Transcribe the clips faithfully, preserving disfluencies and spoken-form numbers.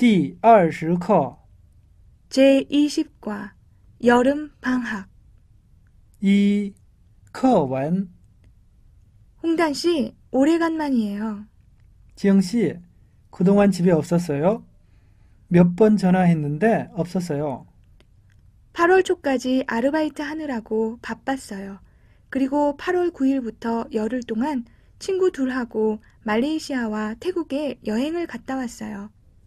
第二十课 제이십 과 여름 방학. 이. 课文 홍단 씨, 오래간만이에요. 지영씨, 그동안 집에 없었어요? 몇 번 전화했는데 없었어요. 팔월 초까지 아르바이트 하느라고 바빴어요. 그리고 팔월 구일부터 열흘 동안 친구 둘하고 말레이시아와 태국에 여행을 갔다 왔어요.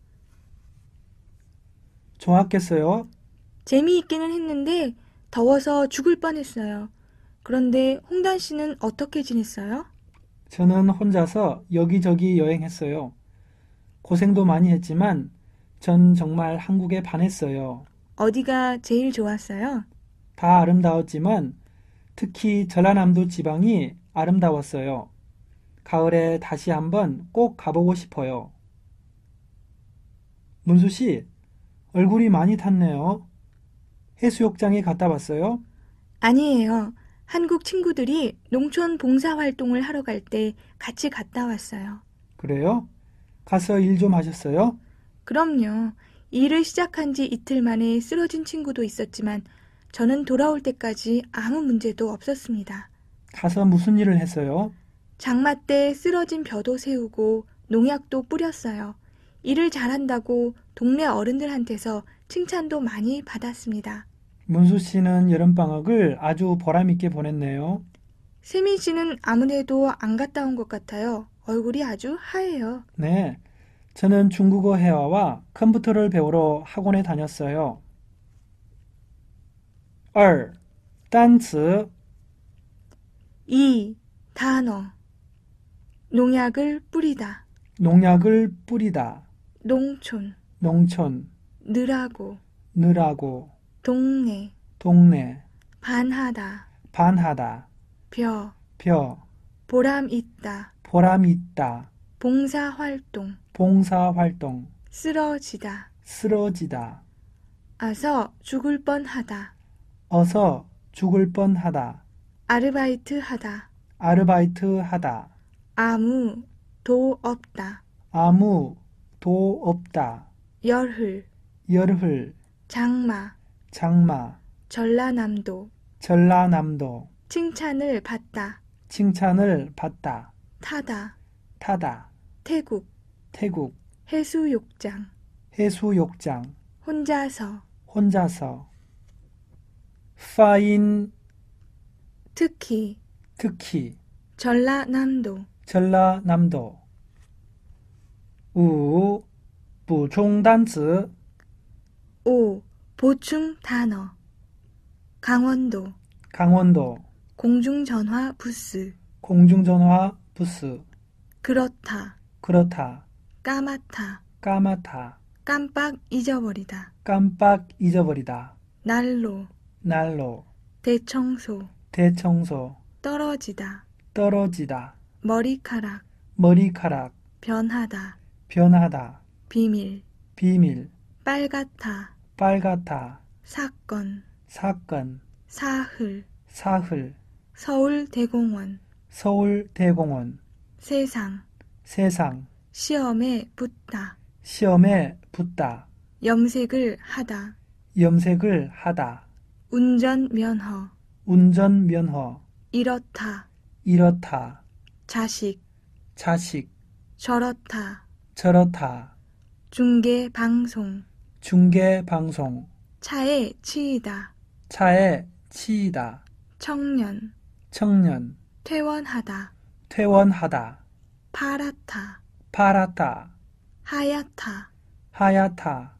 좋았겠어요? 재미있기는 했는데 더워서 죽을 뻔했어요. 그런데 홍단 씨는 어떻게 지냈어요? 저는 혼자서 여기저기 여행했어요. 고생도 많이 했지만 전 정말 한국에 반했어요. 어디가 제일 좋았어요? 다 아름다웠지만 특히 전라남도 지방이 아름다웠어요. 가을에 다시 한번 꼭 가보고 싶어요. 문수 씨, 얼굴이 많이 탔네요. 해수욕장에 갔다 왔어요? 아니에요. 한국 친구들이 농촌 봉사활동을 하러 갈 때 같이 갔다 왔어요. 그래요? 가서 일 좀 하셨어요? 그럼요. 일을 시작한 지 이틀 만에 쓰러진 친구도 있었지만 저는 돌아올 때까지 아무 문제도 없었습니다. 가서 무슨 일을 했어요? 장마 때 쓰러진 벼도 세우고 농약도 뿌렸어요. 일을 잘한다고 동네 어른들한테서 칭찬도 많이 받았습니다. 문수 씨는 여름방학을 아주 보람있게 보냈네요. 세민 씨는 아무래도 안 갔다 온 것 같아요. 얼굴이 아주 하얘요. 네, 저는 중국어 회화와 컴퓨터를 배우러 학원에 다녔어요. 이. 单词 이. 단어. 농약을 뿌리다. 농약을 뿌리다. 농촌. 농촌, 느라고. 느라고, 동네. 동네, 반하다. 반하다, 벼. 벼, 보람 있다. 보람 있다, 봉사활동. 봉사활동, 쓰러지다. 쓰러지다, 아서 죽을 뻔하다. 어서 죽을 뻔하다, 아르바이트 하다. 아르바이트 하다, 아무 도 없다. 아무 도 없다, 열흘. 열흘, 장마. 장마, 전라남도. 전라남도, 칭찬을 받다. 칭찬을 받다, 타다. 타다, 태국. 태국, 해수욕장. 해수욕장, 혼자서. 혼자서, 파인, 특히. 특히, 전라남도. 전라남도. 우. 补充单词 오. 보충 단어. 강원도. 강원도 공중전화 부스. 공중전화 부스 그렇다. 그렇다 까맣다. 까맣다 깜빡 잊어버리다. 깜빡 잊어버리다 난로. 난로 대청소. 대청소 떨어지다. 떨어지다 머리카락. 머리카락 변하다. 변하다 비밀. 비밀 빨갛다. 빨갛다 사건. 사건 사흘. 사흘 서울대공원. 서울대공원 세상. 세상 시험에 붙다. 시험에 붙다 염색을 하다. 염색을 하다 운전면허. 운전면허 이렇다. 이렇다 자식. 자식 저렇다. 저렇다 중계방송. 중계방송 차에 치이다. 차에 치이다 청년. 청년 퇴원하다. 퇴원하다 파랗다. 파랗다 하얗다. 하얗다